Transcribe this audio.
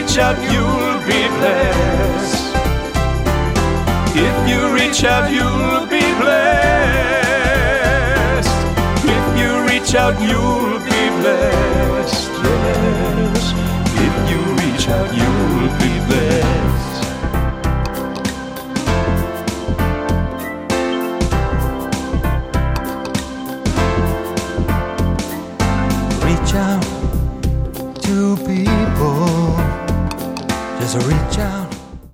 reach out, you'll be blessed. If you reach out, you'll be blessed. If you reach out, you'll be blessed. Yes. If you reach out, you'll be blessed. Reach out to people. Just reach out.